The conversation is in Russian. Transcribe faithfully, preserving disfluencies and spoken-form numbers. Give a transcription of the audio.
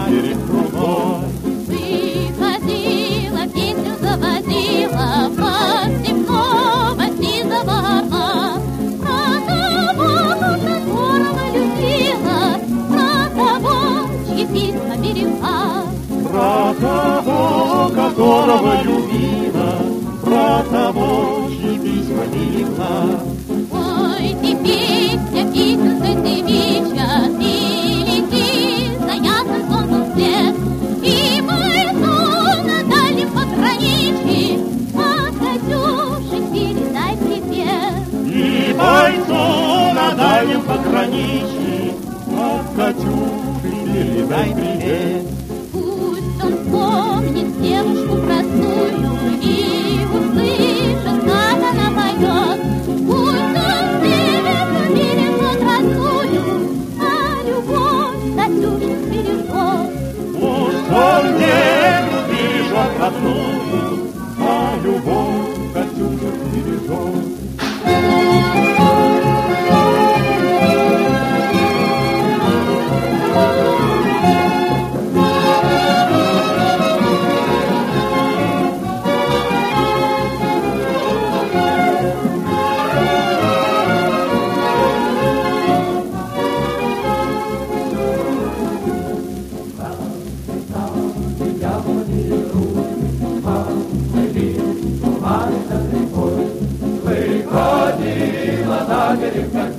берег крутой. Выходила, песню заводила, под степного сизого орла. Про того, которого любила, про того, чьи письма берегла. Про того, которого любила, про того, чьи письма берегла. Ой, ты песня, песенка девичья, ты лети за ясным солнцем вслед, и бойцу на дальнем пограничье от Катюши передай привет. И бойцу на дальнем пограничье от Катюши передай привет. Пусть он вспомнит девушку простую и услышит, как она поет. Пусть он встретит в мире тот родную, а любовь Катюши бережет. Пусть он землю бережет родную, а любовь Катюша бережет. Выходила на берег